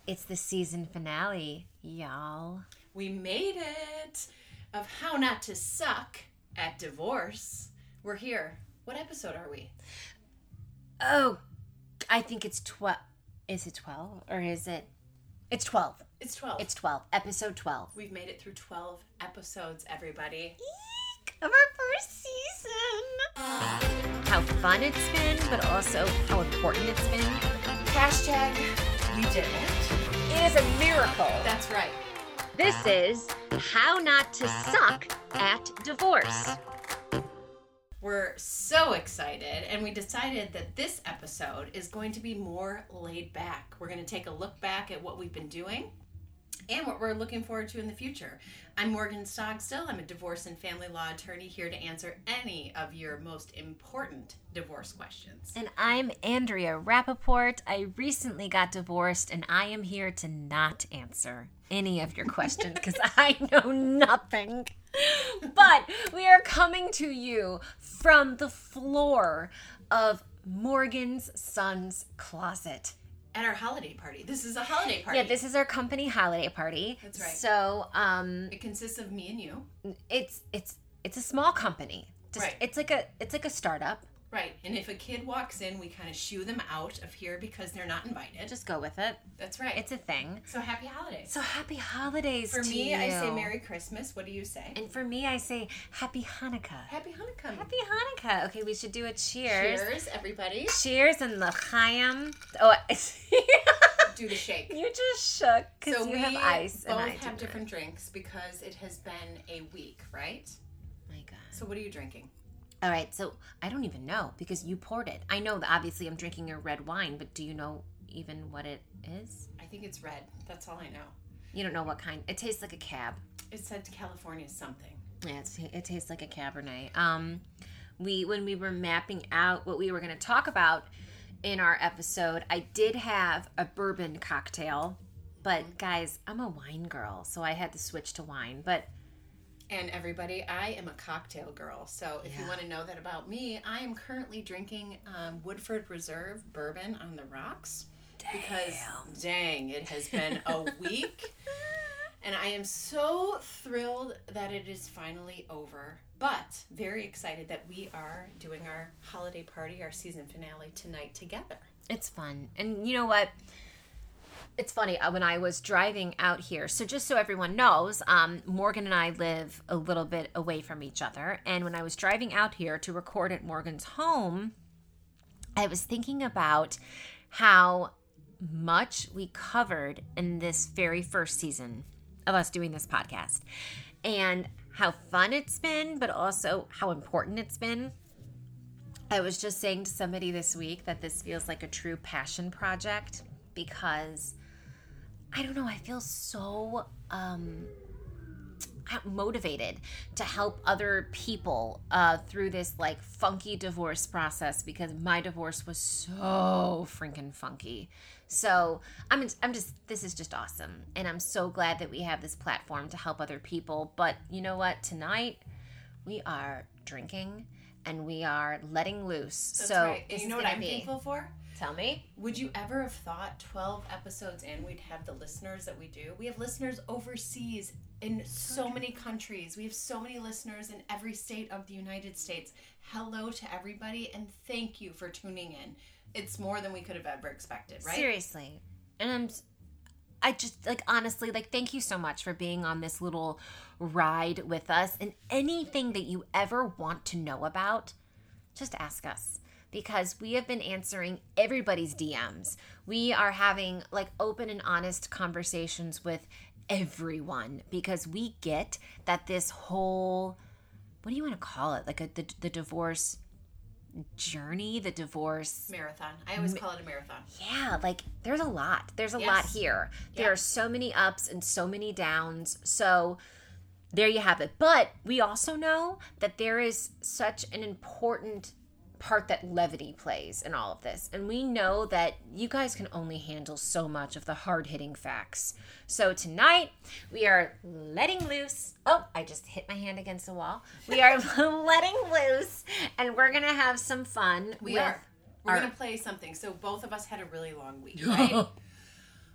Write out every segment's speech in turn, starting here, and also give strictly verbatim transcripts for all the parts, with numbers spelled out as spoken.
It's the season finale, y'all. We made it! Of How Not to Suck at Divorce. We're here. What episode are we? Oh, I think it's twelve. Is it twelve? Or is it... It's twelve. It's twelve. It's twelve. Episode twelve. We've made it through twelve episodes, everybody. Eek! Of our first season. How fun it's been, but also how important it's been. Hashtag, we did it. It is a miracle. That's right. This is How Not to Suck at Divorce. We're so excited, and we decided that this episode is going to be more laid back. We're going to take a look back at what we've been doing and what we're looking forward to in the future. I'm Morgan Stogstill. I'm a divorce and family law attorney here to answer any of your most important divorce questions. And I'm Andrea Rappaport. I recently got divorced, and I am here to not answer any of your questions because I know nothing. But we are coming to you from the floor of Morgan's son's closet. At our holiday party. This is a holiday party. Yeah, this is our company holiday party. That's right. So, um, it consists of me and you. It's it's it's a small company. Just, right. It's like a it's like a startup. Right. And if a kid walks in, we kind of shoo them out of here because they're not invited. Just go with it. That's right. It's a thing. So happy holidays. So happy holidays For to me, you. I say Merry Christmas. What do you say? And for me, I say Happy Hanukkah. Happy Hanukkah. Happy Hanukkah. Okay, we should do a cheers. Cheers, everybody. Cheers and l'chaim. Oh, do the shake. You just shook because so you we have ice. both and I have do different drinks because it has been a week, right? My God. So what are you drinking? All right, so I don't even know because you poured it. I know that obviously I'm drinking a red wine, but do you know even what it is? I think it's red. That's all I know. You don't know what kind. It tastes like a cab. It said California something. Yeah, it's, it tastes like a Cabernet. Um, we when we were mapping out what we were going to talk about in our episode, I did have a bourbon cocktail, but guys, I'm a wine girl, so I had to switch to wine. But And everybody, I am a cocktail girl. So if Yeah. you want to know that about me, I am currently drinking um, Woodford Reserve bourbon on the rocks. Damn. Because, dang, it has been a week. And I am so thrilled that it is finally over. But very excited that we are doing our holiday party, our season finale tonight together. it's fun. And you know what? It's funny, uh, when I was driving out here, so just so everyone knows, um, Morgan and I live a little bit away from each other, and when I was driving out here to record at Morgan's home, I was thinking about how much we covered in this very first season of us doing this podcast, and how fun it's been, but also how important it's been. I was just saying to somebody this week that this feels like a true passion project because I don't know, I feel so um, motivated to help other people uh, through this like funky divorce process because my divorce was so freaking funky. So I'm, I'm just, this is just awesome. And I'm so glad that we have this platform to help other people. But you know what? Tonight we are drinking and we are letting loose. That's so right. And you know what I'm be, thankful for? Tell me. Would you ever have thought twelve episodes in we'd have the listeners that we do? We have listeners overseas in so many countries. We have so many listeners in every state of the United States. Hello to everybody and thank you for tuning in. It's more than we could have ever expected, right? Seriously. And I'm I just like honestly like thank you so much for being on this little ride with us, and anything that you ever want to know about, just ask us. Because we have been answering everybody's D Ms. We are having like open and honest conversations with everyone because we get that this whole, what do you want to call it? Like a, the, the divorce journey, the divorce marathon. I always call it a marathon. Yeah, like there's a lot. There's a Yes. lot here. There Yeah. are so many ups and so many downs. So there you have it. But we also know that there is such an important part that levity plays in all of this. And we know that you guys can only handle so much of the hard-hitting facts. So tonight, we are letting loose. Oh, I just hit my hand against the wall. We are letting loose, and we're going to have some fun. We with are. We're our- going to play something. So both of us had a really long week, right?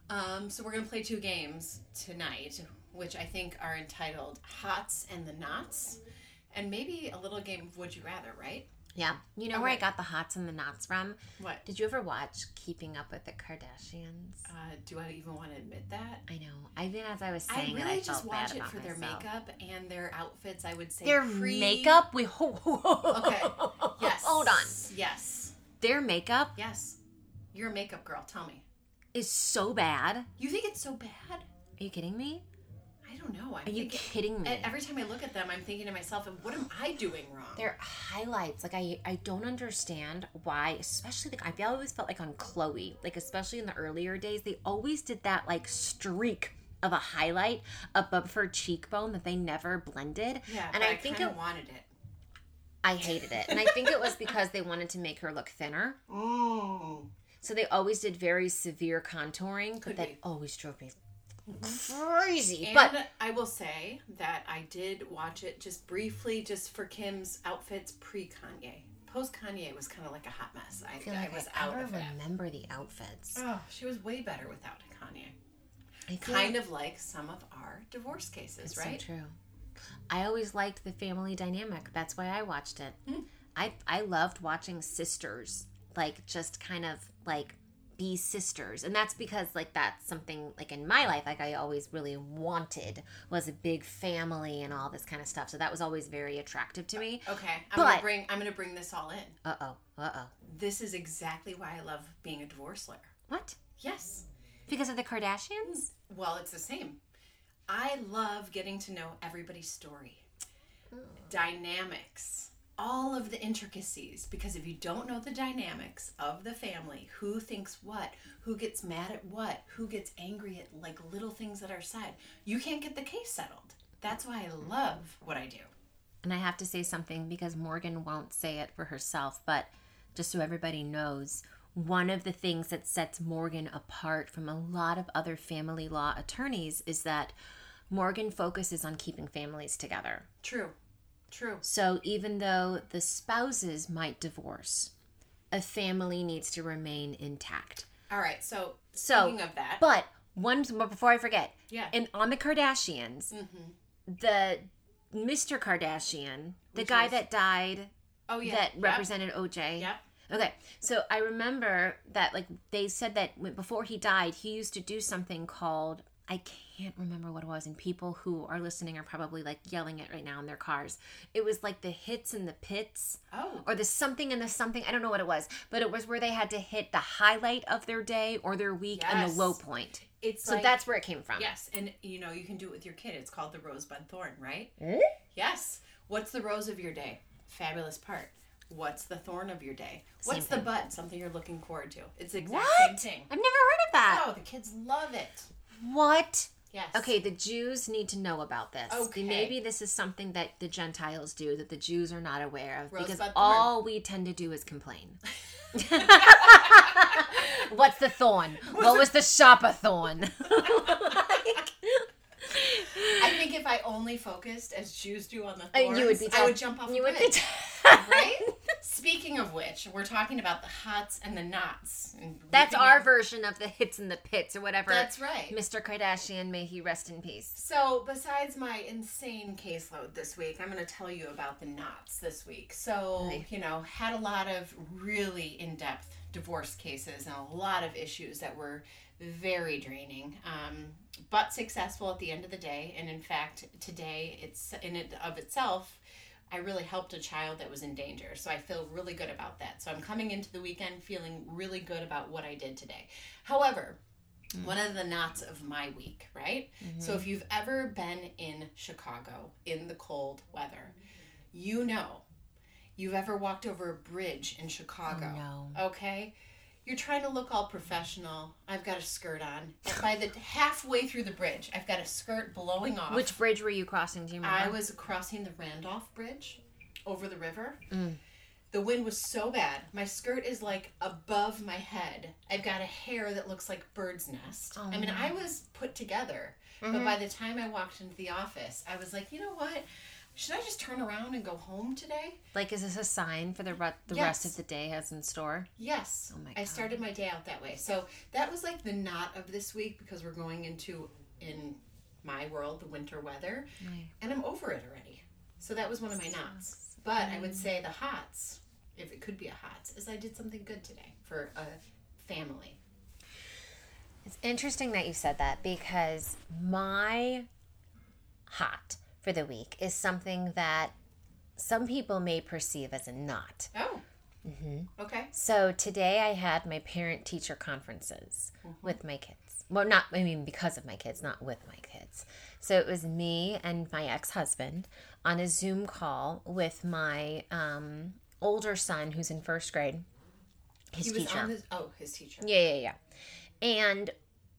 Um, so we're going to play two games tonight, which I think are entitled Hots and the Knots, and maybe a little game of Would You Rather, right? Yeah. You know Okay. where I got the hots and the knots from? What? Did you ever watch Keeping Up with the Kardashians? Uh, do I even want to admit that? I know. I think as I was I saying really it, I just felt watch bad it about for their myself. makeup and their outfits, I would say. Their pre- makeup? We Okay. Yes. Hold on. Yes. Their makeup Yes. You're a makeup girl. Tell me. is so bad. You think it's so bad? Are you kidding me? I don't know. I'm Are you thinking, kidding me? and every time I look at them, I'm thinking to myself, what am I doing wrong? Their highlights, like I, I don't understand why, especially like I always felt like on Chloe, like especially in the earlier days, they always did that like streak of a highlight above her cheekbone that they never blended. Yeah, and but I, I think kind it, of wanted it. I hated it, and I think it was because they wanted to make her look thinner. Mm. So they always did very severe contouring, but Could that be. always drove me crazy. And But I will say that I did watch it just briefly, just for Kim's outfits pre-Kanye. Post-Kanye was kind of like a hot mess. I, I feel I like was I out ever of it. remember the outfits. Oh, she was way better without Kanye. I feel Kind like of like some of our divorce cases, it's right? so true. I always liked the family dynamic. That's why I watched it. Hmm. I I loved watching sisters like just kind of like be sisters, and that's because like that's something like in my life like I always really wanted was a big family and all this kind of stuff. So that was always very attractive to me. Okay, I'm But- gonna bring I'm gonna bring this all in. Uh oh. Uh oh. This is exactly why I love being a divorce lawyer. What? Yes. Because of the Kardashians? Well, it's the same. I love getting to know everybody's story, dynamics, all of the intricacies. Because if you don't know the dynamics of the family, who thinks what, who gets mad at what, who gets angry at like little things that are said, you can't get the case settled. That's why I love what I do. And I have to say something because Morgan won't say it for herself, but just so everybody knows, one of the things that sets Morgan apart from a lot of other family law attorneys is that Morgan focuses on keeping families together. True. True. So even though the spouses might divorce, a family needs to remain intact. All right. So, So, speaking of that, But one but before I forget, yeah. and on the Kardashians, Mm-hmm. the Mister Kardashian, the Which guy is- that died, Oh yeah. that Yep. represented O J. Yep. Okay, so I remember that like they said that when, before he died, he used to do something called, I can't remember what it was, and people who are listening are probably like yelling it right now in their cars. It was like the hits and the pits, Oh. or the something and the something. I don't know what it was, but it was where they had to hit the highlight of their day or their week and Yes. the low point. It's So like, that's where it came from. yes, and you know you can do it with your kid. It's called the rosebud thorn, right? Eh? Yes. What's the rose of your day? Fabulous part. What's the thorn of your day? Same What's the thing. bud? Something you're looking forward to. It's the exact What? same thing. I've never heard of that. Oh, the kids love it. What? Yes. Okay, the Jews need to know about this. Okay. Maybe this is something that the Gentiles do that the Jews are not aware of, because Rosebud thorn. all we tend to do is complain. What's the thorn? What was the shopper thorn? Like- I think if I only focused as Jews do on the Uh, thorns, you would be. I tell- would jump off You a would bridge. be. Right? Speaking of which, we're talking about the hots and the knots. And That's ripping our it. version of the hits and the pits, or whatever. That's right. Mister Kardashian, may he rest in peace. So, besides my insane caseload this week, I'm going to tell you about the knots this week. So, Right. you know, had a lot of really in-depth divorce cases and a lot of issues that were very draining, um, but successful at the end of the day. And in fact, today, it's in and of itself, I really helped a child that was in danger. So I feel really good about that. So I'm coming into the weekend feeling really good about what I did today. However, one of the knots of my week, right? Mm-hmm. So if you've ever been in Chicago in the cold weather, you know, you've ever walked over a bridge in Chicago, Oh, okay? You're trying to look all professional. I've got a skirt on. And by the halfway through the bridge, I've got a skirt blowing off. Which bridge were you crossing? Do you remember? I was crossing the Randolph Bridge over the river. Mm. The wind was so bad. My skirt is like above my head. I've got a hair that looks like bird's nest. Oh, I mean, no. I was put together. Mhm. But by the time I walked into the office, I was like, you know what? should I just turn around and go home today? Like, is this a sign for the re- the Yes. rest of the day has in store? Yes. Oh my I God. started my day out that way. So that was like the knot of this week because we're going into, in my world, the winter weather. Right. And I'm over it already. So that was one of my knots. But I would say the hots, if it could be a hots, is I did something good today for a family. It's interesting that you said that because my hot for the week is something that some people may perceive as a knot. Oh. Mm-hmm. Okay. So today I had my parent-teacher conferences Mm-hmm. with my kids. Well, not, I mean, because of my kids, not with my kids. So it was me and my ex-husband on a Zoom call with my um, older son who's in first grade, his He was teacher. on the, oh, his teacher. Yeah, yeah, yeah. And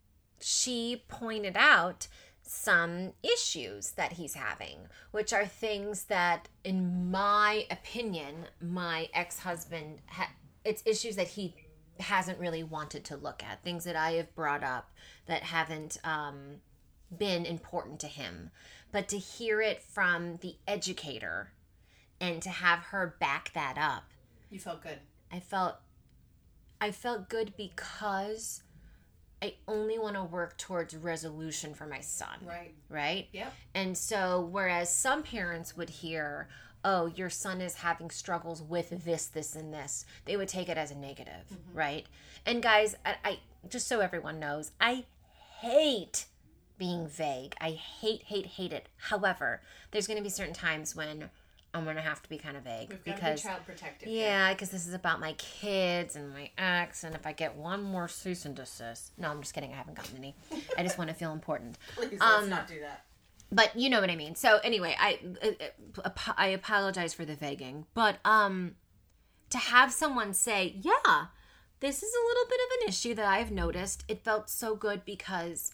she pointed out some issues that he's having, which are things that, in my opinion, my ex-husband, ha- it's issues that he hasn't really wanted to look at, things that I have brought up that haven't um, been important to him. But to hear it from the educator and to have her back that up, You felt good. I felt I felt good because I only want to work towards resolution for my son. Right. Right? Yep. And so whereas some parents would hear, oh, your son is having struggles with this, this, and this, they would take it as a negative, Mm-hmm. right? And guys, I, I just so everyone knows, I hate being vague. I hate, hate, hate it. However, there's going to be certain times when I'm going to have to be kind of vague. We've got because to be child protective. yeah, because this is about my kids and my ex, and if I get one more cease and desist. No, I'm just kidding. I haven't gotten any. I just want to feel important. Please, let's Um, not do that. But you know what I mean. So anyway, I I, I apologize for the vaguing, but um, to have someone say, yeah, this is a little bit of an issue that I've noticed. It felt so good because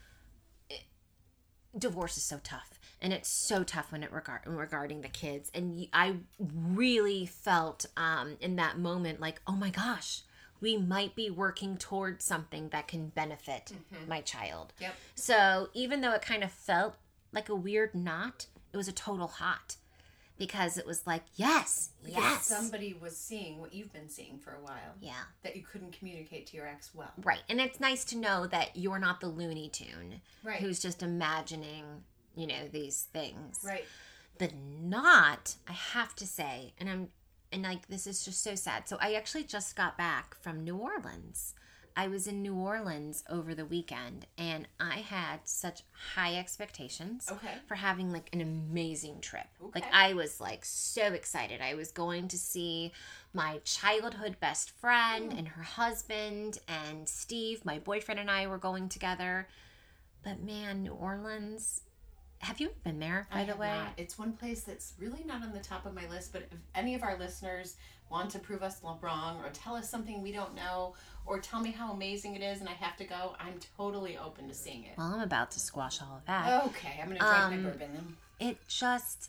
it, divorce is so tough. And it's so tough when it regard regarding the kids. And y- I really felt um, in that moment like, oh my gosh, we might be working towards something that can benefit my child. Yep. So even though it kind of felt like a weird knot, it was a total hot because it was like, yes, Because yes. somebody was seeing what you've been seeing for a while. Yeah. That you couldn't communicate to your ex well. Right. And it's nice to know that you're not the Looney Tune Right. who's just imagining, you know, these things. Right. The knot, I have to say, and I'm, and like, this is just so sad. So I actually just got back from New Orleans. I was in New Orleans over the weekend, and I had such high expectations Okay. for having like an amazing trip. Okay. Like I was like so excited. I was going to see my childhood best friend and her husband, and Steve, my boyfriend, and I were going together. But man, New Orleans. Have you been there, by I the have way? not. It's one place that's really not on the top of my list, but if any of our listeners want to prove us wrong or tell us something we don't know or tell me how amazing it is and I have to go, I'm totally open to seeing it. Well, I'm about to squash all of that. Okay, I'm going to drink Um, my bourbon then. It just,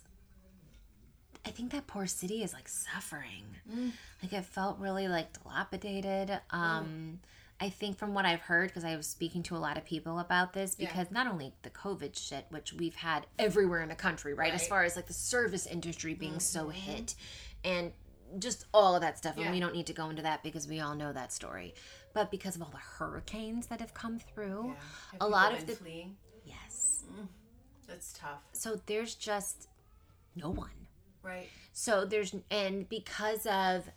I think that poor city is like suffering. Mm. Like it felt really like dilapidated. Um, I think from what I've heard, because I was speaking to a lot of people about this, Yeah. because not only the COVID shit, which we've had everywhere in the country, right? As Right. far as like the service industry being so hit and just all of that stuff. Yeah. And we don't need to go into that because we all know that story. But because of all the hurricanes that have come through, Yeah. Have a people lot of been the, fleeing. yes. That's tough. So there's just no one. Right. So there's, and because of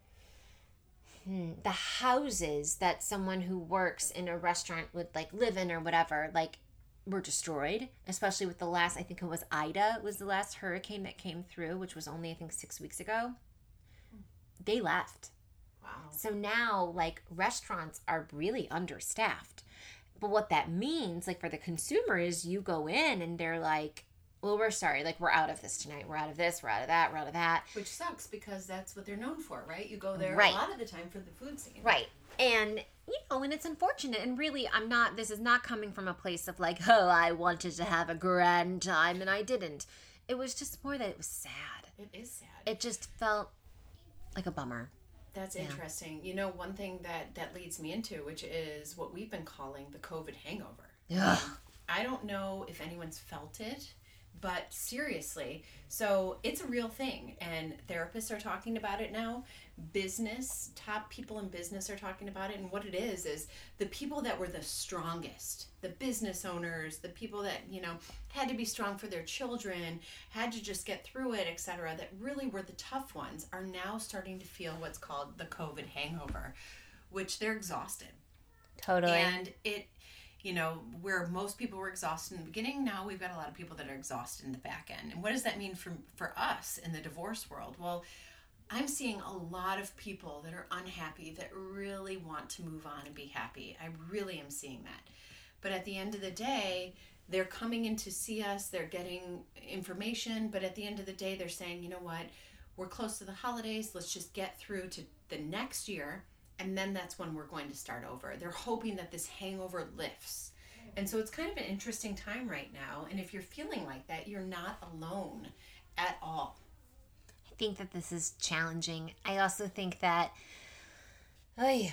hmm, the houses that someone who works in a restaurant would like live in or whatever, like were destroyed, especially with the last, I think it was Ida was the last hurricane that came through, which was only, I think, six weeks ago. They left. Wow. So now, like, restaurants are really understaffed. But what that means, like, for the consumer is you go in and they're like, well, we're sorry. Like, we're out of this tonight. We're out of this. We're out of that. We're out of that. Which sucks because that's what they're known for, right? You go there Right. a lot of the time for the food scene. Right. And, you know, and it's unfortunate. And really, I'm not, this is not coming from a place of like, oh, I wanted to have a grand time and I didn't. It was just more that it was sad. It is sad. It just felt like a bummer. That's interesting. You know, one thing that that leads me into, which is what we've been calling the COVID hangover. Ugh. I don't know if anyone's felt it, But seriously, so it's a real thing, and therapists are talking about it now. Business, top people in business are talking about it, and what it is is the people that were the strongest, the business owners, the people that, you know, had to be strong for their children, had to just get through it, et cetera, that really were the tough ones, are now starting to feel what's called the COVID hangover, which they're exhausted. Totally. And it, you know, where most people were exhausted in the beginning, now we've got a lot of people that are exhausted in the back end. And what does that mean for, for us in the divorce world? Well, I'm seeing a lot of people that are unhappy that really want to move on and be happy. I really am seeing that. But at the end of the day, they're coming in to see us, they're getting information, but at the end of the day, they're saying, you know what, we're close to the holidays, let's just get through to the next year. And then that's when we're going to start over. They're hoping that this hangover lifts. And so it's kind of an interesting time right now. And if you're feeling like that, you're not alone at all. I think that this is challenging. I also think that, oh,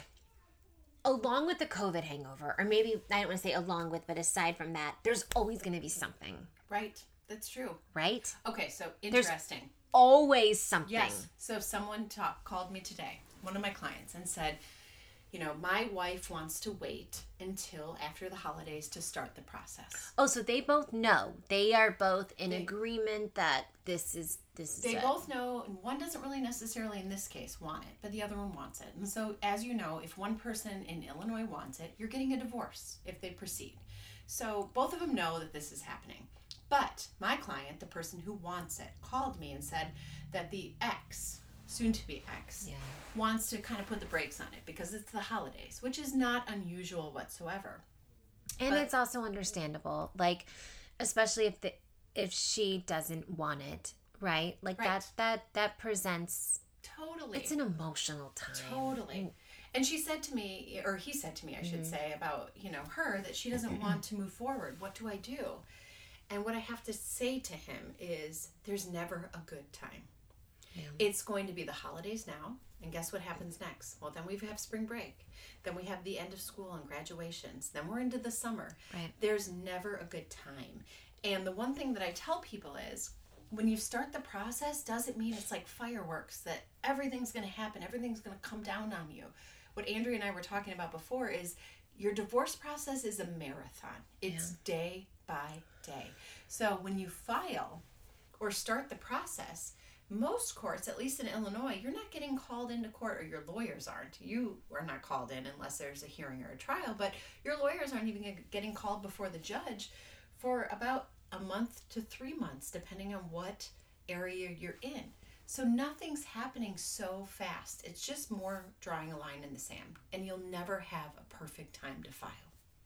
along with the COVID hangover, or maybe, I don't want to say along with, but aside from that, there's always going to be something. Right. That's true. Right? Okay, so interesting. There's always something. Yes. So someone talk, called me today, one of my clients, and said, you know, my wife wants to wait until after the holidays to start the process. Oh, so they both know. They are both in They- agreement that this is this is They it. both know, and one doesn't really necessarily in this case want it, but the other one wants it. And so, as you know, if one person in Illinois wants it, you're getting a divorce if they proceed. So both of them know that this is happening. But my client, the person who wants it, called me and said that the ex, soon to be ex, Yeah. wants to kind of put the brakes on it because it's the holidays, which is not unusual whatsoever. And But- it's also understandable, like, especially if the if she doesn't want it, right? Like Right. that that that presents. Totally. It's an emotional time. Totally. And she said to me, or he said to me, I should Mm-hmm. say, about, you know, her, that she doesn't want to move forward. What do I do? And what I have to say to him is there's never a good time. Yeah. It's going to be the holidays now. And guess what happens next? Well, then we have spring break. Then we have the end of school and graduations. Then we're into the summer. Right. There's never a good time. And the one thing that I tell people is when you start the process, doesn't mean it's like fireworks, that everything's going to happen, everything's going to come down on you. What Andrea and I were talking about before is your divorce process is a marathon. It's Yeah. day by day. So when you file or start the process, most courts, at least in Illinois, you're not getting called into court, or your lawyers aren't. You are not called in unless there's a hearing or a trial, but your lawyers aren't even getting called before the judge for about a month to three months, depending on what area you're in. So nothing's happening so fast. It's just more drawing a line in the sand, and you'll never have a perfect time to file.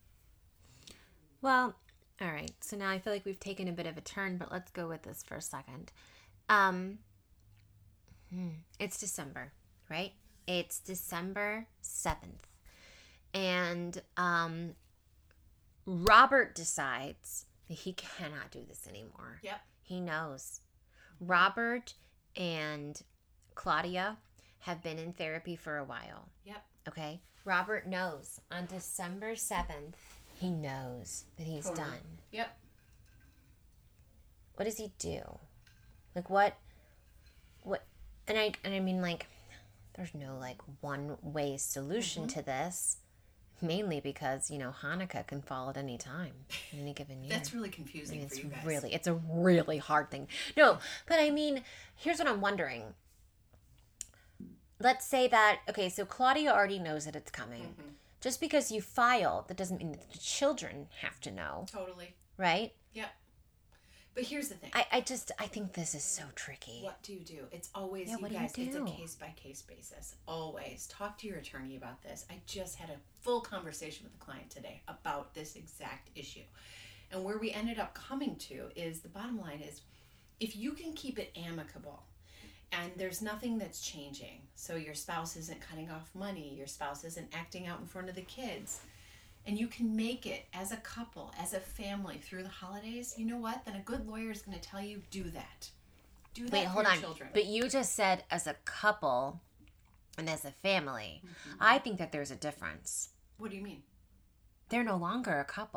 Well, all right. So now I feel like we've taken a bit of a turn, but let's go with this for a second. Um, hmm, it's December, right? It's December seventh. And um, Robert decides that he cannot do this anymore. Yep. He knows. Robert and Claudia have been in therapy for a while. Yep. Okay? Robert knows on December seventh, he knows that he's Totally. done. Yep. What does he do? Like what what and I and I mean like there's no like one way solution Mm-hmm. to this. Mainly because, you know, Hanukkah can fall at any time in any given year. That's really I confusing mean, for it's you guys. really it's a really hard thing. No, but I mean, here's what I'm wondering. Let's say that okay, so Claudia already knows that it's coming. Mm-hmm. Just because you file, that doesn't mean that the children have to know, Totally. right? Yep. But here's the thing. I, I just I think this is so tricky. What do you do? It's always, Yeah, you what do you guys, it's a do? case by case basis. Always. Talk to your attorney about this. I just had a full conversation with a client today about this exact issue. And where we ended up coming to is the bottom line is if you can keep it amicable and there's nothing that's changing, so your spouse isn't cutting off money, your spouse isn't acting out in front of the kids, and you can make it as a couple, as a family through the holidays, you know what? Then a good lawyer is going to tell you, do that. Do that Wait, for hold your on. children. But you just said as a couple and as a family. I think that there's a difference. What do you mean? They're no longer a couple.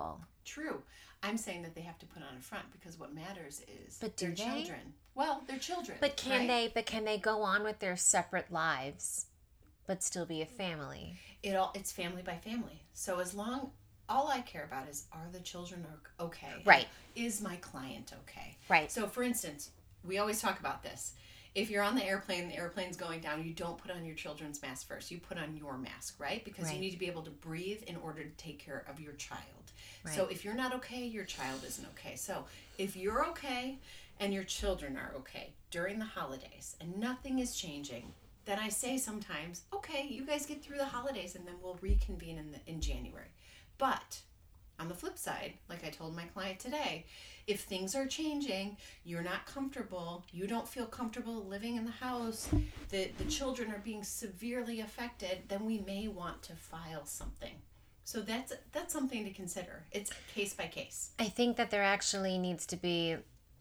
True. I'm saying that they have to put on a front because what matters is But do their they? children. Well, they're children. But can right? they? But can they go on with their separate lives, but still be a family? It all it's family by family. So as long all I care about is are the children okay? Right. Is my client okay? Right. So for instance, we always talk about this. If you're on the airplane, the airplane's going down, you don't put on your children's mask first. You put on your mask, right? Because Right. you need to be able to breathe in order to take care of your child. Right. So if you're not okay, your child isn't okay. So if you're okay and your children are okay during the holidays and nothing is changing, then I say sometimes, okay, you guys get through the holidays and then we'll reconvene in the, in January. But on the flip side, like I told my client today, if things are changing, you're not comfortable, you don't feel comfortable living in the house, the, the children are being severely affected, then we may want to file something. So that's that's something to consider. It's case by case. I think that there actually needs to be,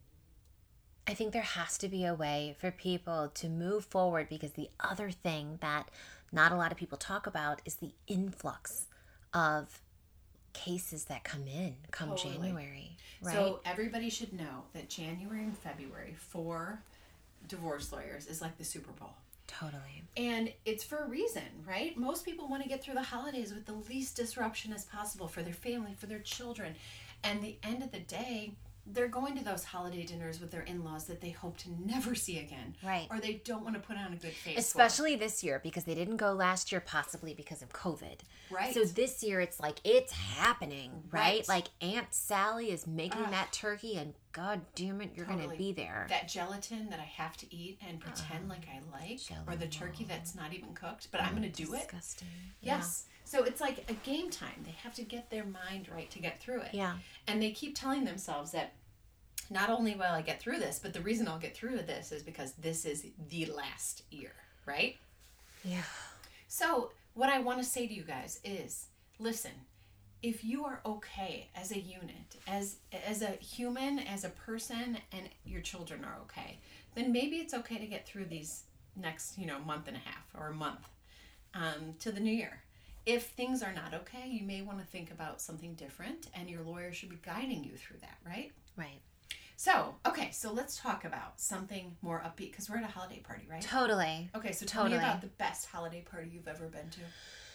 I think there has to be a way for people to move forward, because the other thing that not a lot of people talk about is the influx of cases that come in come Totally. January, right? So everybody should know that January and February for divorce lawyers is like the Super Bowl. Totally. And it's for a reason, right? Most people want to get through the holidays with the least disruption as possible for their family, for their children. And the end of the day, they're going to those holiday dinners with their in-laws that they hope to never see again. Right. Or they don't want to put on a good face for. Especially this year, because they didn't go last year, possibly because of COVID. Right. So this year, it's like, it's happening, right? Right. Like Aunt Sally is making Ugh. that turkey, and God damn it, you're going Totally. to be there. That gelatin that I have to eat and pretend like I like, or the turkey that's not even cooked, but I'm going to do it. Disgusting. Yes. So it's like a game time. They have to get their mind right to get through it. Yeah. And they keep telling themselves that not only will I get through this, but the reason I'll get through this is because this is the last year, right? Yeah. So what I want to say to you guys is, listen, if you are okay as a unit, as as a human, as a person, and your children are okay, then maybe it's okay to get through these next, you know, month and a half or a month um, to the new year. If things are not okay, you may want to think about something different, and your lawyer should be guiding you through that, right? Right. So, okay, so let's talk about something more upbeat, because we're at a holiday party, right? Totally. Okay, so tell Totally. me about the best holiday party you've ever been to.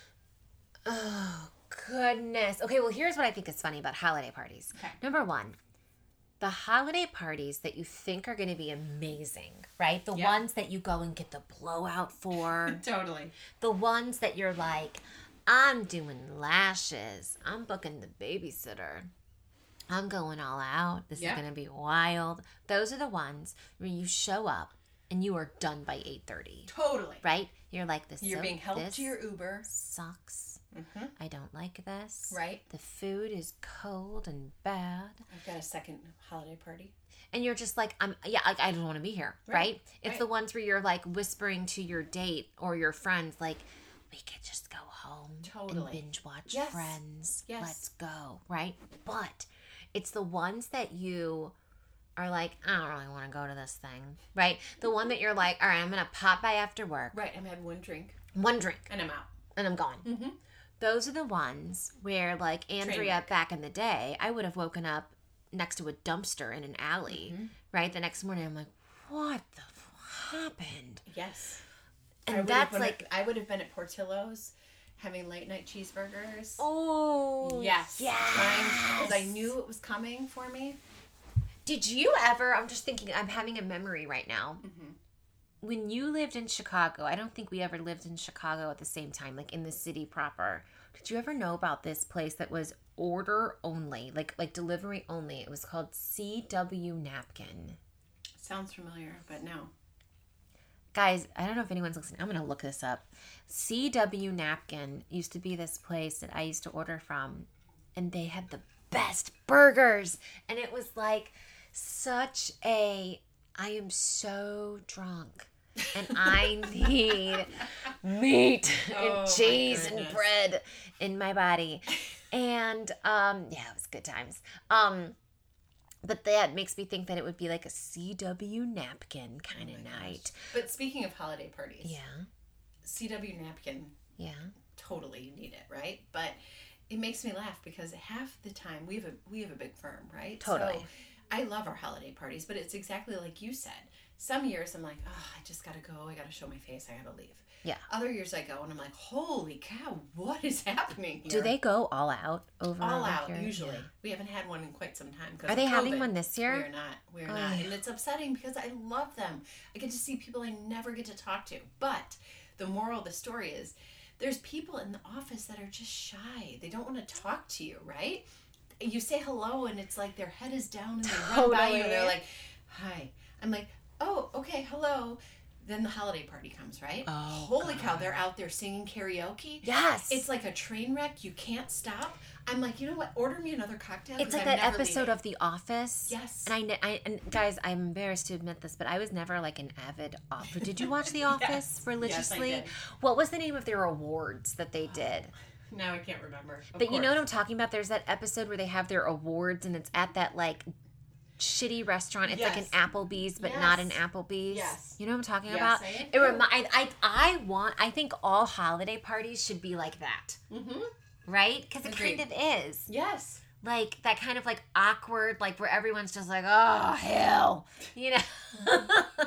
Oh, goodness. Okay, well, here's what I think is funny about holiday parties. Okay. Number one, the holiday parties that you think are going to be amazing, right? The Yeah. ones that you go and get the blowout for. Totally. The ones that you're like, I'm doing lashes. I'm booking the babysitter. I'm going all out. This Yeah. is going to be wild. Those are the ones where you show up and you are done by eight thirty, Totally. right? You're like, this You're so- being helped this to your Uber. sucks. Mm-hmm. I don't like this. Right. The food is cold and bad. I've got a second holiday party. And you're just like, I'm, yeah, I, I don't want to be here, right? Right. It's Right. the ones where you're like whispering to your date or your friends, like, we could just go home Totally. and binge watch Yes. Friends. Yes. Let's go, right? But it's the ones that you are like, I don't really want to go to this thing, right? The one that you're like, all right, I'm going to pop by after work, Right, I'm having one drink one drink, and I'm out. and I'm gone. Mm-hmm. Those are the ones where, like Andrea wreck. back in the day, I would have woken up next to a dumpster in an alley, Mm-hmm. right? The next morning, I'm like, what the f- happened? Yes. And I would that's have been like, at, I would have been at Portillo's having late night cheeseburgers. oh, yes. yes. Because I knew it was coming for me. Did you ever? I'm just thinking. I'm having a memory right now. Mm-hmm. When you lived in Chicago, I don't think we ever lived in Chicago at the same time, like in the city proper. Did you ever know about this place that was order only, like like delivery only? It was called C W Napkin. Sounds familiar, but no. Guys, I don't know if anyone's listening. I'm going to look this up. C W Napkin used to be this place that I used to order from, and they had the best burgers. And it was like such a, I am so drunk, and I need meat Oh, my and cheese and goodness. bread in my body. And um, yeah, it was good times. Um, But that makes me think that it would be like a C W Napkin kind of Oh my gosh. night. But speaking of holiday parties, Yeah. C W napkin, Yeah. totally you need it, right? But it makes me laugh because half the time we have a we have a big firm, right? Totally. So I love our holiday parties, but it's exactly like you said. Some years I'm like, oh, I just gotta go. I gotta show my face. I gotta leave. Yeah. Other years I go and I'm like, holy cow, what is happening here? Do they go all out over all out here? usually? Yeah. We haven't had one in quite some time. Are they of having COVID. one this year? We are not. We are Oh, not, yeah. and it's upsetting because I love them. I get to see people I never get to talk to. But the moral of the story is, there's people in the office that are just shy. They don't want to talk to you, right? You say hello and it's like their head is down and they run by you and they're like, hi. I'm like, oh, okay, hello. Then the holiday party comes, right? Oh, Holy God. cow, they're out there singing karaoke. Yes. It's like a train wreck. You can't stop. I'm like, you know what? Order me another cocktail. It's 'cause like I'm that never episode leaving. of The Office. Yes. And I, kn- I, and guys, I'm embarrassed to admit this, but I was never like an avid office. Did you watch The Office Yes. religiously? Yes, I did. What was the name of their awards that they did? Now I can't remember. Of But you know what course. I'm talking about? There's that episode where they have their awards and it's at that like shitty restaurant. It's like an Yes. Applebee's, but not an Yes. Applebee's. Yes. You know what I'm talking Yes, about? I It do. remi- I, I, I want, I think all holiday parties should be like that. Mm-hmm. Right? Because it Agreed. kind of is. Yes. Like that kind of like awkward, like where everyone's just like, oh, hell. You know?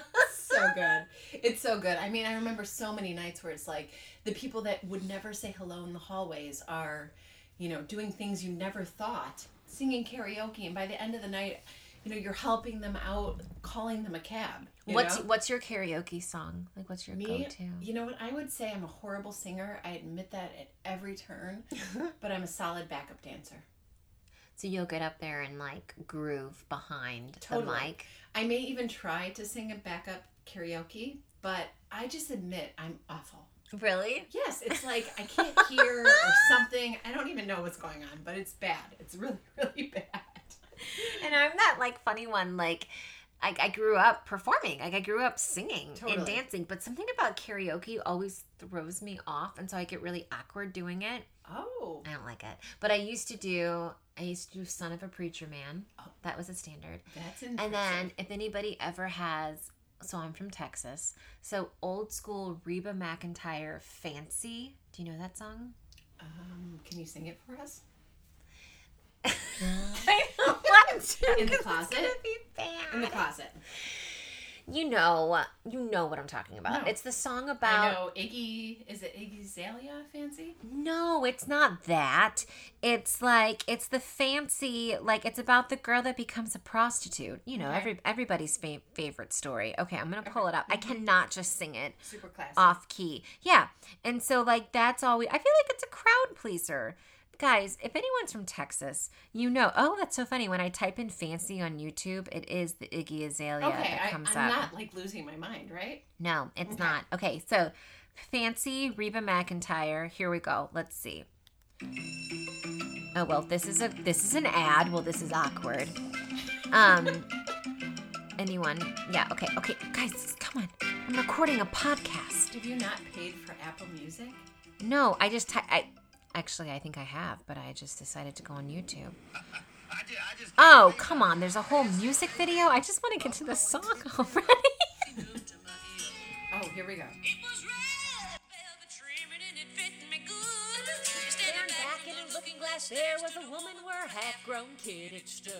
So good. It's so good. I mean, I remember so many nights where it's like the people that would never say hello in the hallways are, you know, doing things you never thought, singing karaoke, and by the end of the night, you know, you're helping them out, calling them a cab. you What's know? what's your karaoke song? Like, what's your Me? go-to? You know what? I would say I'm a horrible singer. I admit that at every turn, but I'm a solid backup dancer. So you'll get up there and like groove behind Totally. the mic. I may even try to sing a backup karaoke, but I just admit I'm awful. Really? Yes, it's like I can't hear or something. I don't even know what's going on, but it's bad. It's really, really bad. And I'm that like funny one. Like, I, I grew up performing. Like I grew up singing and Totally. dancing. But something about karaoke always throws me off, and so I get really awkward doing it. Oh. I don't like it. But I used to do. I used to do "Son of a Preacher Man." Oh. That was a standard. That's interesting. And then if anybody ever has, so I'm from Texas, so old school Reba McEntire "Fancy." Do you know that song? Um, can you sing it for us? I don't want to. In the 'cause closet? It's gonna be bad. In the closet. You know, you know what I'm talking about. No. It's the song I about. know Iggy, is it Iggy Azalea Fancy? No, it's not that. It's like it's the fancy. Like it's about the girl that becomes a prostitute. You know, Okay. every everybody's fa- favorite story. Okay, I'm gonna pull it up. I cannot just sing it Super classic. off key. Yeah, and so like that's all we. I feel like it's a crowd pleaser. Guys, if anyone's from Texas, you know. Oh, that's so funny. When I type in "fancy" on YouTube, it is the Iggy Azalea Okay, that I, comes I'm up. not like losing my mind, right? No, it's Okay. not. Okay, so "Fancy" Reba McEntire. Here we go. Let's see. Oh well, this is a this is an ad. Well, this is awkward. Um. Anyone? Yeah. Okay. Okay, guys, come on. I'm recording a podcast. Have you not paid for Apple Music? No, I just ty- I actually I think I have, but I just decided to go on YouTube. Oh, come on. There's a whole music video. I just want to get to the song already. Oh, here we go. Staring back in a looking glass, there was a woman where half-grown kid it stood.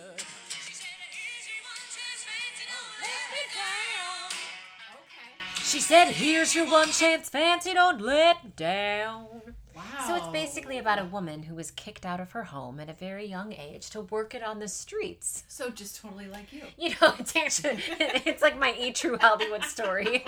Okay. She said, "Here's your one chance, fancy, don't let down." Wow. So it's basically about a woman who was kicked out of her home at a very young age to work it on the streets. So just totally like you. You know, it's actually, it's like my E True Hollywood story.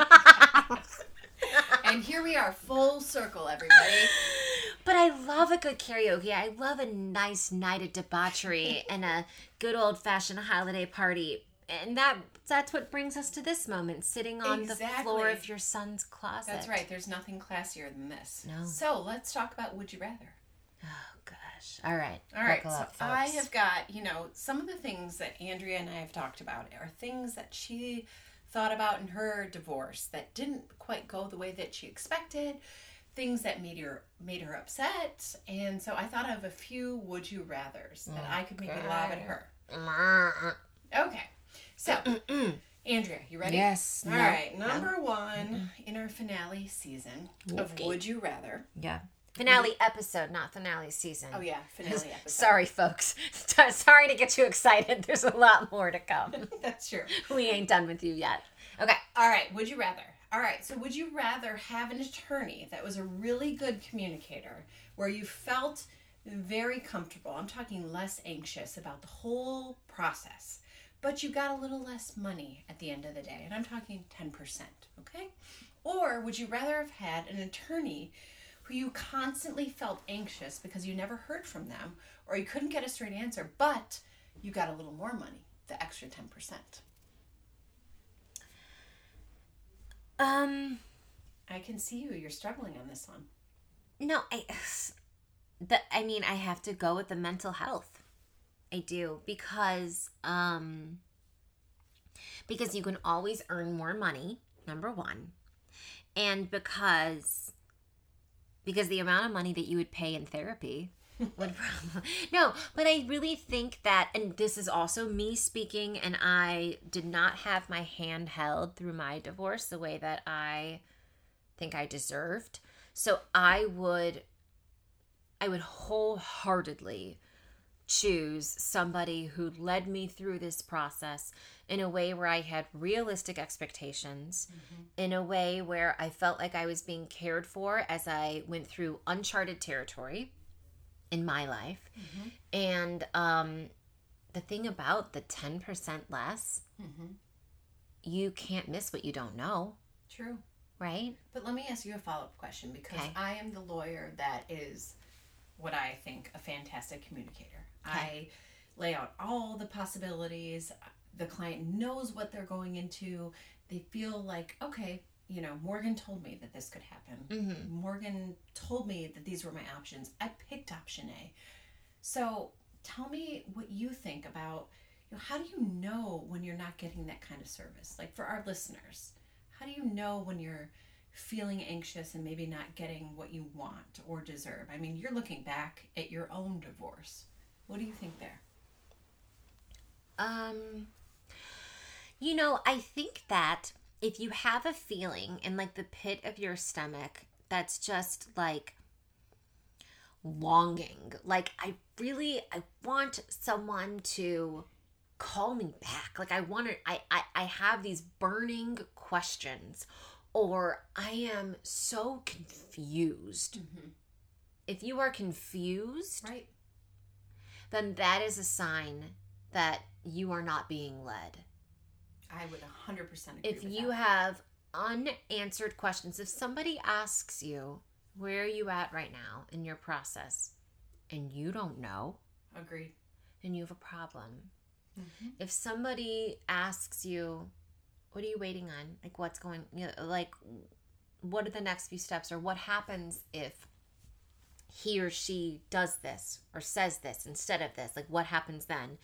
And here we are, full circle, everybody. But I love a good karaoke. I love a nice night of debauchery and a good old-fashioned holiday party. And that that's what brings us to this moment, sitting on the Exactly. floor of your son's closet. That's right. There's nothing classier than this. No. So let's talk about Would You Rather. Oh, gosh. All right. All right. Buckle So up, I folks. have got, you know, some of the things that Andrea and I have talked about are things that she thought about in her divorce that didn't quite go the way that she expected, things that made her made her upset. And so I thought of a few Would You Rathers that I could maybe lob at her. Okay. So, Andrea, you ready? Yes. All No. right. Number one in our finale season of Okay. Would You Rather. Yeah. Finale episode, not finale season. Oh, yeah, finale episode. Sorry, folks. Sorry to get you excited. There's a lot more to come. That's true. We ain't done with you yet. Okay. All right, would you rather? All right, so would you rather have an attorney that was a really good communicator where you felt very comfortable? I'm talking less anxious about the whole process, but you got a little less money at the end of the day, and I'm talking ten percent, okay? Or would you rather have had an attorney who you constantly felt anxious because you never heard from them or you couldn't get a straight answer, but you got a little more money, the extra ten percent? Um, I can see you. You're struggling on this one. No, I, the, I mean, I have to go with the mental health. I do, because, um, because you can always earn more money, number one. And because, because the amount of money that you would pay in therapy would probably, no, but I really think that, and this is also me speaking, and I did not have my hand held through my divorce the way that I think I deserved. So I would, I would wholeheartedly choose somebody who led me through this process in a way where I had realistic expectations, mm-hmm. in a way where I felt like I was being cared for as I went through uncharted territory in my life. Mm-hmm. And um, the thing about the ten percent less, mm-hmm. you can't miss what you don't know. True. Right? But let me ask you a follow-up question, because okay. I am the lawyer that is what I think a fantastic communicator. Okay. I lay out all the possibilities. The client knows what they're going into. They feel like, okay, you know, Morgan told me that this could happen. Mm-hmm. Morgan told me that these were my options. I picked option A. So tell me what you think about, you know, how do you know when you're not getting that kind of service? Like for our listeners, how do you know when you're feeling anxious and maybe not getting what you want or deserve? I mean, you're looking back at your own divorce. What do you think there? Um, you know, I think that if you have a feeling in like the pit of your stomach that's just like longing, like I really, I want someone to call me back. Like I want to, I, I, I have these burning questions, or I am so confused. Mm-hmm. If you are confused, right, then that is a sign that you are not being led. I would one hundred percent agree if with you that. have unanswered questions, if somebody asks you, where are you at right now in your process, and you don't know, agreed, then you have a problem. Mm-hmm. If somebody asks you, what are you waiting on? Like, what's going, you know, like, what are the next few steps, or what happens if he or she does this or says this instead of this? Like, what happens then?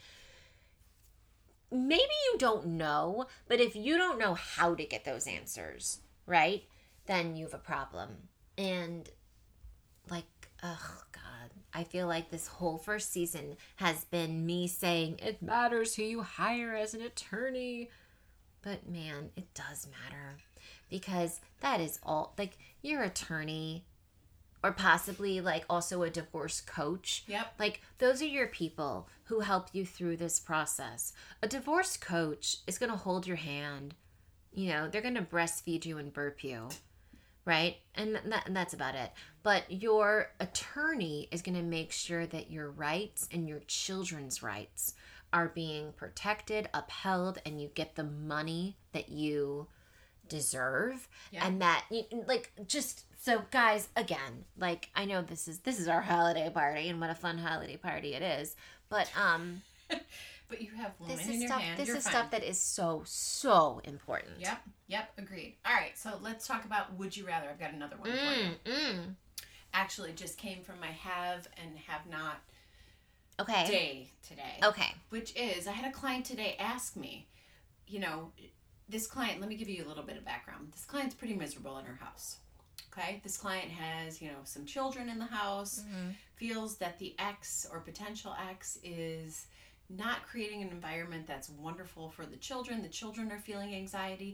Maybe you don't know, but if you don't know how to get those answers, right, then you have a problem. And like, oh God, I feel like this whole first season has been me saying it matters who you hire as an attorney. But man, it does matter, because that is all, like, your attorney, or possibly like also a divorce coach. Yep. Like, those are your people who help you through this process. A divorce coach is going to hold your hand. You know, they're going to breastfeed you and burp you, right? And, that, and that's about it. But your attorney is going to make sure that your rights and your children's rights are being protected, upheld, and you get the money that you deserve. Yeah. And that, like, just, so guys, again, like, I know this is this is our holiday party, and what a fun holiday party it is, but um but you have this in is your stuff hand. this You're is fine. Stuff that is so so important. Yep, yep, agreed. All right, so let's talk about would you rather. I've got another one mm, for you. Mm. Actually, just came from my have and have not okay day today. Okay. Which is, I had a client today ask me, you know, this client, let me give you a little bit of background. This client's pretty miserable in her house. Okay? This client has, you know, some children in the house, mm-hmm. feels that the ex or potential ex is not creating an environment that's wonderful for the children. The children are feeling anxiety.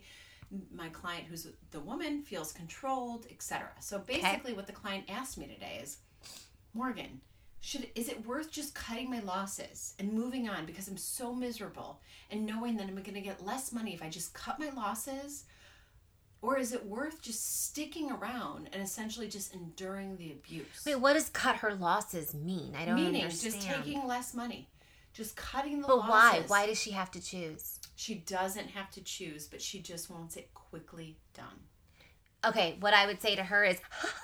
My client, who's the woman, feels controlled, et cetera. So basically, okay. what the client asked me today is, Morgan, should is it worth just cutting my losses and moving on because I'm so miserable and knowing that I'm going to get less money if I just cut my losses? Or is it worth just sticking around and essentially just enduring the abuse? Wait, what does cut her losses mean? I don't Meaning, understand. just taking less money. Just cutting the but losses. But why? Why does she have to choose? She doesn't have to choose, but she just wants it quickly done. Okay, what I would say to her is,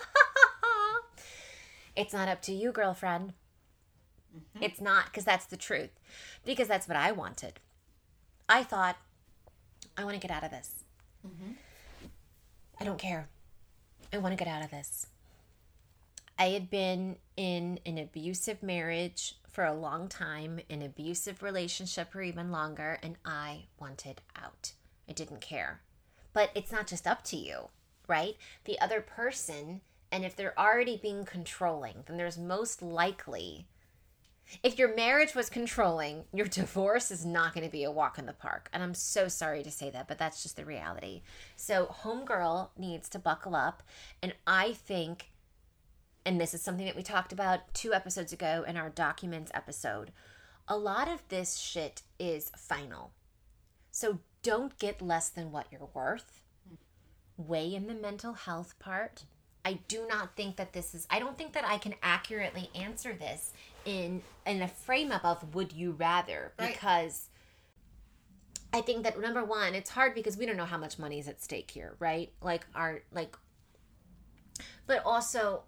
it's not up to you, girlfriend. Mm-hmm. It's not, because that's the truth. Because that's what I wanted. I thought, I want to get out of this. Mm-hmm. I don't care. I want to get out of this. I had been in an abusive marriage for a long time, an abusive relationship for even longer, and I wanted out. I didn't care. But it's not just up to you, right? The other person, and if they're already being controlling, then there's most likely, if your marriage was controlling, your divorce is not going to be a walk in the park. And I'm so sorry to say that, but that's just the reality. So homegirl needs to buckle up. And I think, and this is something that we talked about two episodes ago in our documents episode, a lot of this shit is final. So don't get less than what you're worth. Weigh in the mental health part. I do not think that this is, I don't think that I can accurately answer this in in a frame up of would you rather, because right. I think that number one, it's hard because we don't know how much money is at stake here, right? Like our, like, but also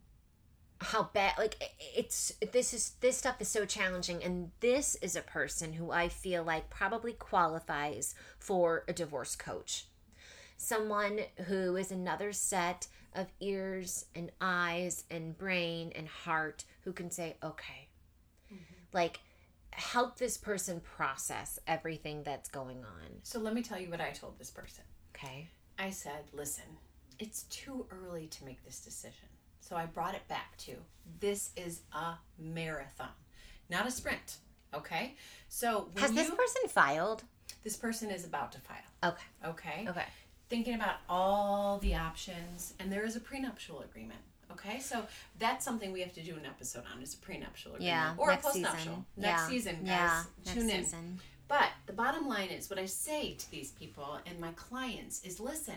how bad, like it's, this is, this stuff is so challenging. And this is a person who I feel like probably qualifies for a divorce coach. Someone who is another set of ears and eyes and brain and heart who can say, okay, mm-hmm. like help this person process everything that's going on. So let me tell you what I told this person. Okay. I said, listen, it's too early to make this decision. So I brought it back to, this is a marathon, not a sprint. Okay. So when has you, this person filed? This person is about to file. Okay. Okay. Okay. Thinking about all the options, and there is a prenuptial agreement. Okay, so that's something we have to do an episode on, is a prenuptial agreement. Yeah, or next a postnuptial. Season. Next yeah. season, guys. Yeah, tune next in. Season. But the bottom line is, what I say to these people and my clients is, listen,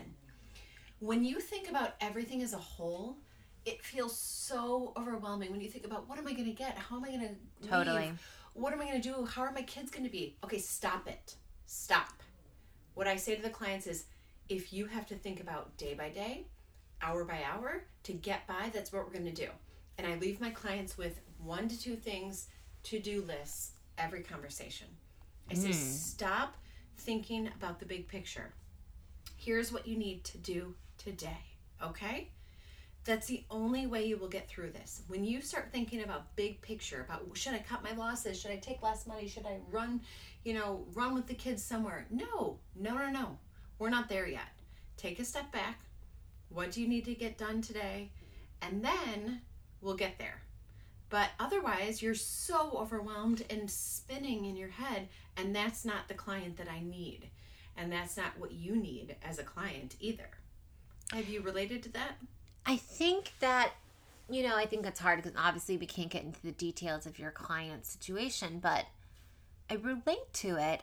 when you think about everything as a whole, it feels so overwhelming. When you think about, what am I going to get? How am I going to Totally. leave? What am I going to do? How are my kids going to be? Okay, stop it. Stop. What I say to the clients is, if you have to think about day by day, hour by hour, to get by, that's what we're going to do. And I leave my clients with one to two things, to-do lists, every conversation. I say, mm. stop thinking about the big picture. Here's what you need to do today, okay? That's the only way you will get through this. When you start thinking about big picture, about should I cut my losses? Should I take less money? Should I run, you know, run with the kids somewhere? No, no, no, no. We're not there yet. Take a step back. What do you need to get done today? And then we'll get there. But otherwise, you're so overwhelmed and spinning in your head, and that's not the client that I need. And that's not what you need as a client either. Have you related to that? I think that, you know, I think that's hard because obviously we can't get into the details of your client's situation, but I relate to it.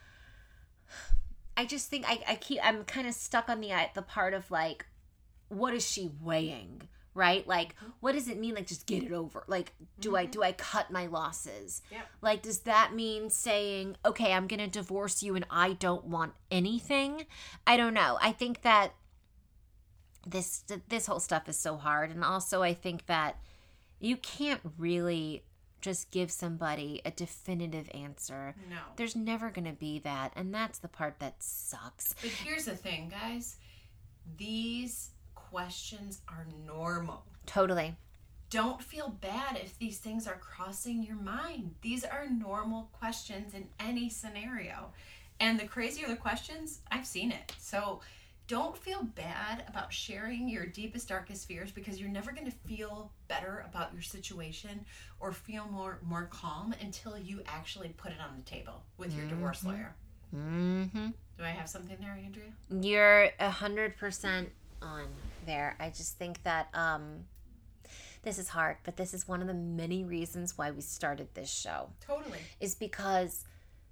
I just think I, I keep, I'm kind of stuck on the the part of like, what is she weighing, right? Like, what does it mean? Like, just get it over. Like, do mm-hmm. I, do I cut my losses? Yep. Like, does that mean saying, okay, I'm going to divorce you and I don't want anything? I don't know. I think that this, this whole stuff is so hard. And also I think that you can't really just give somebody a definitive answer. No. There's never going to be that. And that's the part that sucks. But here's the thing, guys. These questions are normal. Totally. Don't feel bad if these things are crossing your mind. These are normal questions in any scenario. And the crazier the questions, I've seen it. So don't feel bad about sharing your deepest, darkest fears, because you're never going to feel better about your situation or feel more more calm until you actually put it on the table with your mm-hmm. divorce lawyer. Mm-hmm. Do I have something there, Andrea? You're a hundred percent on there. I just think that um, this is hard, but this is one of the many reasons why we started this show. Totally. Is because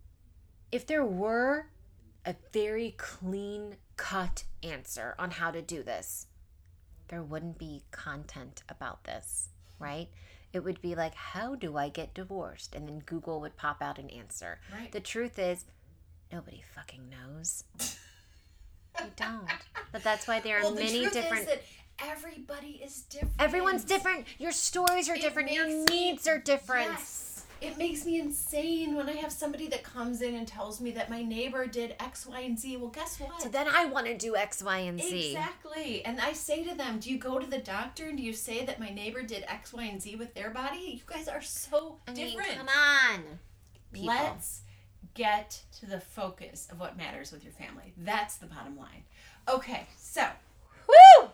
if there were a very clean cut answer on how to do this, there wouldn't be content about this, right? It would be like, how do I get divorced? And then Google would pop out an answer. Right. The truth is, nobody fucking knows. You don't. But that's why there are well, the many truth different... Is that everybody is different. Everyone's different. Your stories are It different. Your makes me- needs are different. Yes. It makes me insane when I have somebody that comes in and tells me that my neighbor did X, Y, and Z. Well, guess what? So then I want to do X, Y, and Z. Exactly. And I say to them, do you go to the doctor and do you say that my neighbor did X, Y, and Z with their body? You guys are so I mean, different. come on. People. Let's get to the focus of what matters with your family. That's the bottom line. Okay, so. Woo!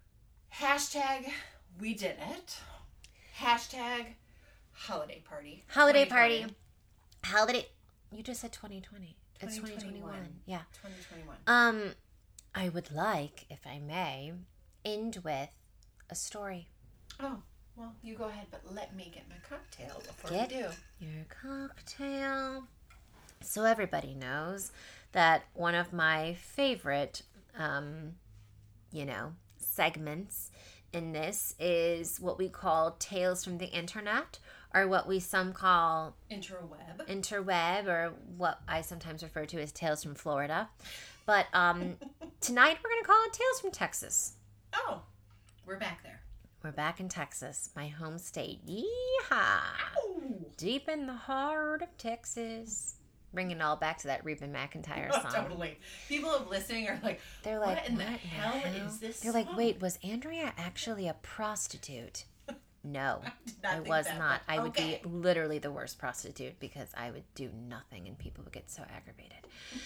Hashtag we did it. Hashtag holiday party. Holiday party. Holiday. You just said twenty twenty. It's twenty twenty twenty-one. twenty-one. Yeah. twenty twenty-one. Um, I would like, if I may, end with a story. Oh, well, you go ahead, but let me get my cocktail before Get we do. your cocktail. So everybody knows that one of my favorite, um, you know, segments in this is what we call Tales from the Internet, or what we some call Interweb. interweb, or what I sometimes refer to as Tales from Florida. But um, tonight we're going to call it Tales from Texas. Oh, we're back there. We're back in Texas, my home state. Yeehaw! Ooh. Deep in the heart of Texas. Bringing it all back to that Reba McEntire Oh, song. totally. People of listening are like, They're like, what in the what hell is this They're like, song? wait, was Andrea actually a prostitute? No, did not I think was that, not. but I would okay. be literally the worst prostitute because I would do nothing and people would get so aggravated.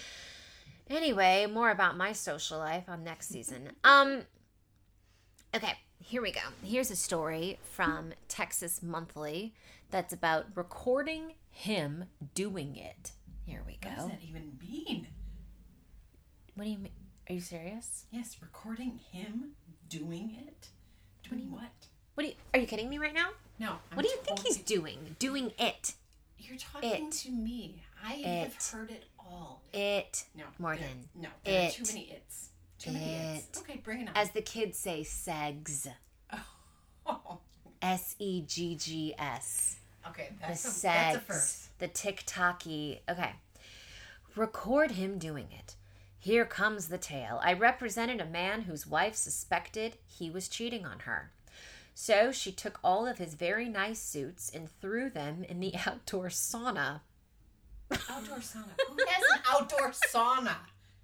Anyway, more about my social life on next season. Um, okay, here we go. Here's a story from Texas Monthly that's about recording him doing it. Here we go. What does that even mean? What do you mean? Are you serious? Yes, recording him doing it? Doing what? What do you, are you kidding me right now? No. I'm What do you think totally- he's doing? Doing it. You're talking It. to me. I It. have heard it all. It. No. Morgan. there- No. There It. are too many it's. Too many it's. It. Okay, bring it on. As the kids say, segs. oh. S E G G S. Okay, The that's a, that's a segs. first. The TikToky. Okay. Record him doing it. Here comes the tale. I represented a man whose wife suspected he was cheating on her. So she took all of his very nice suits and threw them in the outdoor sauna. Outdoor sauna. Who has an outdoor sauna?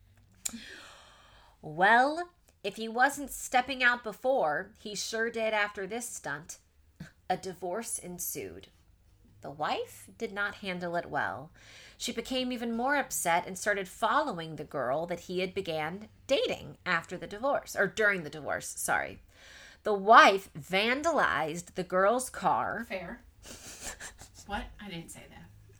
Well, if he wasn't stepping out before, he sure did after this stunt. A divorce ensued. The wife did not handle it well. She became even more upset and started following the girl that he had began dating after the divorce, or during the divorce, sorry. The wife vandalized the girl's car. Fair. What? I didn't say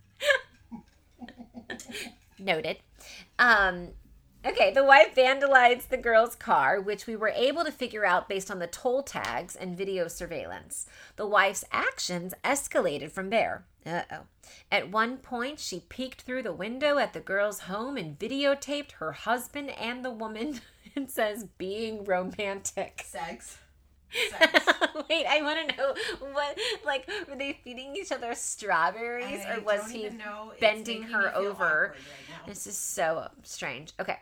that. Noted. Um, okay, the wife vandalized the girl's car, which we were able to figure out based on the toll tags and video surveillance. The wife's actions escalated from there. Uh-oh. At one point, she peeked through the window at the girl's home and videotaped her husband and the woman, it says, being romantic. Sex. Sex. Wait, I want to know what, like, were they feeding each other strawberries, I or was don't he even know. It's bending making her me feel over? awkward right now. This is so strange. Okay.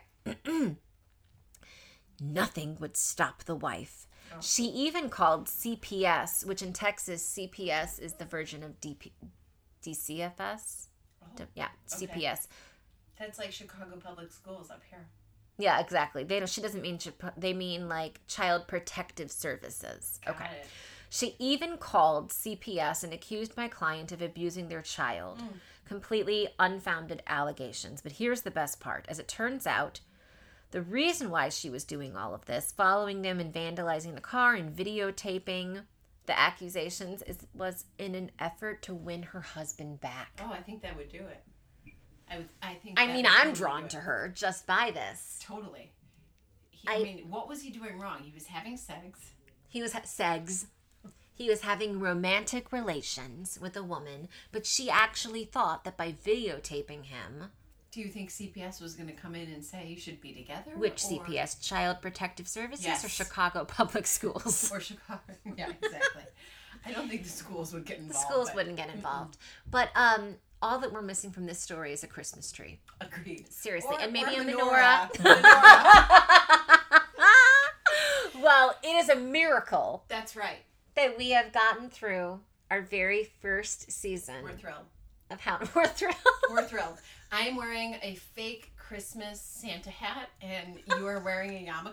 Nothing would stop the wife. Oh. She even called C P S, which in Texas, C P S is the version of D P, D C F S. Oh, D- yeah, C P S. That's like Chicago Public Schools up here. Yeah, exactly. They don't, she doesn't mean, Chip- they mean like Child Protective Services. Got Okay. it. She even called C P S and accused my client of abusing their child. Mm. Completely unfounded allegations. But here's the best part. As it turns out, the reason why she was doing all of this, following them and vandalizing the car and videotaping the accusations, is, was in an effort to win her husband back. Oh, I think that would do it. I would, I think. I that mean, would I'm totally drawn do it. to her just by this. Totally. He, I, I- mean, what was he doing wrong? He was having sex. He was ha- segs. He was having romantic relations with a woman, but she actually thought that by videotaping him, Do you think C P S was going to come in and say you should be together? which or, C P S, Child Protective Services Yes. or Chicago Public Schools? Or Chicago? Yeah, exactly. I don't think the schools would get The involved. schools but- wouldn't get involved. But um, all that we're missing from this story is a Christmas tree. Agreed. Seriously, Or- and maybe or a menorah. menorah. Menorah. Well, it is a miracle That's right. that we have gotten through our very first season We're thrilled. of How We're Thrilled. We're thrilled. I'm wearing a fake Christmas Santa hat, and you are wearing a yarmulke.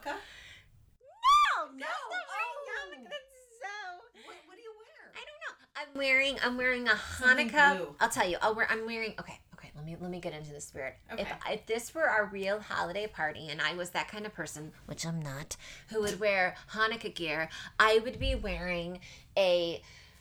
No, No. Oh. Oh. so. What, what do you wear? I don't know. I'm wearing. I'm wearing a Something Hanukkah. blue. I'll tell you. I'll wear. I'm wearing. Okay. Okay. Let me let me get into the spirit. If Okay. if this were our real holiday party, and I was that kind of person, which I'm not, who would wear Hanukkah gear, I would be wearing a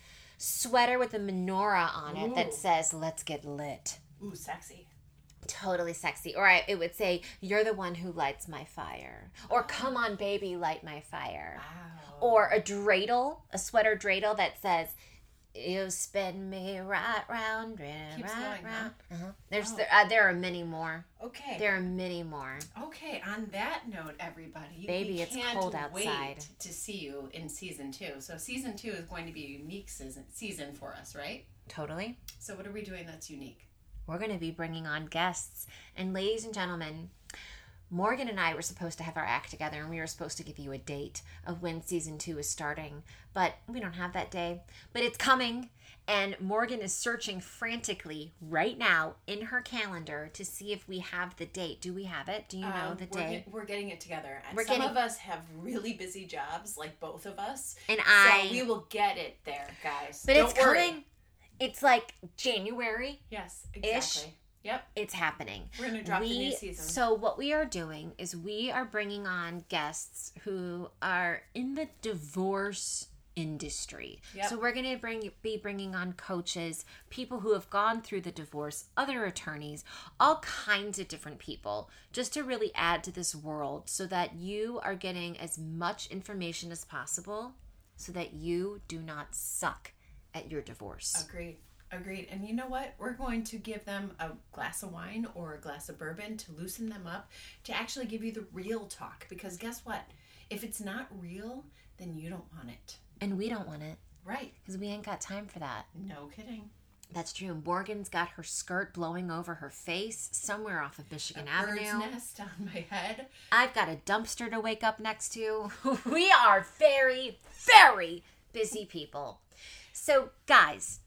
sweater with a menorah on it that Ooh. says "Let's get lit." Ooh, sexy. Totally sexy. Or I, it would say, "You're the one who lights my fire," or "Come on, baby, light my fire." Wow. Or a dreidel, a sweater dreidel that says, "You spin me right round, right, Keeps right going, round." Uh-huh. There's Oh. there, uh, there are many more. Okay. There are many more. Okay, on that note, everybody, Baby, we it's can't cold outside. wait to see you in season two. So season two is going to be a unique season season for us, right? Totally. So what are we doing that's unique? We're going to be bringing on guests. And ladies and gentlemen, Morgan and I were supposed to have our act together, and we were supposed to give you a date of when season two is starting. But we don't have that day. But it's coming. And Morgan is searching frantically right now in her calendar to see if we have the date. Do we have it? Do you know Um, the we're, day? get- we're getting it together. And We're some getting- of us have really busy jobs, like both of us. And So I. we will get it there, guys. but Don't it's worry. coming. It's like January. Yes, exactly. Yep. It's happening. We're going to drop the We- new season. So what we are doing is we are bringing on guests who are in the divorce industry. Yep. So we're going to bring be bringing on coaches, people who have gone through the divorce, other attorneys, all kinds of different people, just to really add to this world so that you are getting as much information as possible so that you do not suck at your divorce. Agreed. Agreed. And you know what? We're going to give them a glass of wine or a glass of bourbon to loosen them up, to actually give you the real talk. Because guess what? If it's not real, then you don't want it. And we don't want it Right. because we ain't got time for that. No kidding. That's true. Morgan's got her skirt blowing over her face somewhere off of Michigan A bird's Avenue. nest on my head. I've got a dumpster to wake up next to. We are very, very busy people. So, guys,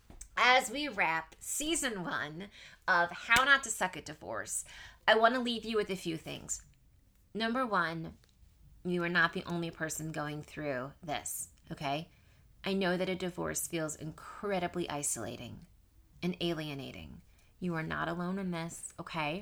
as we wrap season one of How Not to Suck at Divorce, I want to leave you with a few things. Number one, you are not the only person going through this, okay? I know that a divorce feels incredibly isolating and alienating. You are not alone in this, okay?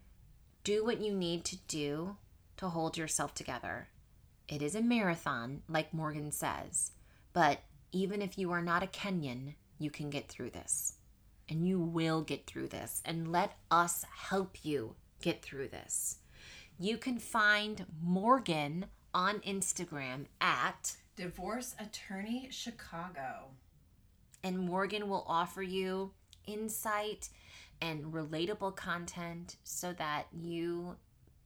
Do what you need to do to hold yourself together. It is a marathon, like Morgan says, but even if you are not a Kenyan, you can get through this. And you will get through this. And let us help you get through this. You can find Morgan on Instagram at, Divorce Attorney Chicago. and Morgan will offer you insight and relatable content so that you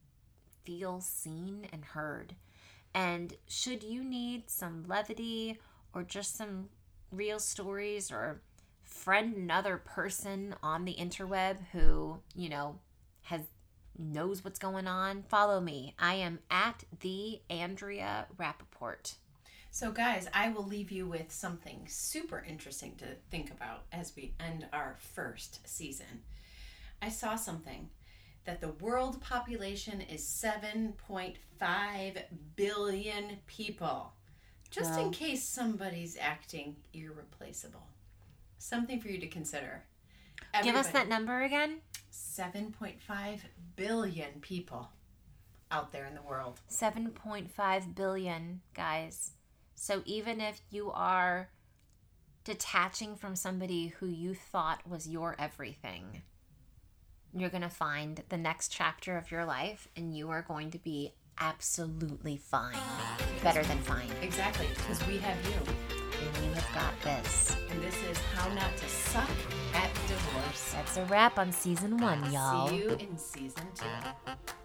feel seen and heard. And should you need some levity or just some real stories, or friend another person on the interweb who, you know, has knows what's going on, follow me. I am at the Andrea Rappaport. So, guys, I will leave you with something super interesting to think about as we end our first season. I saw something that the world population is seven point five billion people. Just Wow. in case somebody's acting irreplaceable. Something for you to consider. Give us Everybody- that number again. seven point five billion people out there in the world. seven point five billion, guys. So even if you are detaching from somebody who you thought was your everything, You're going to find the next chapter of your life, and you are going to be absolutely fine. Better than fine. Exactly, because we have you. And we have got this. And this is How Not to Suck at Divorce. That's a wrap on season one, y'all. See you in season two.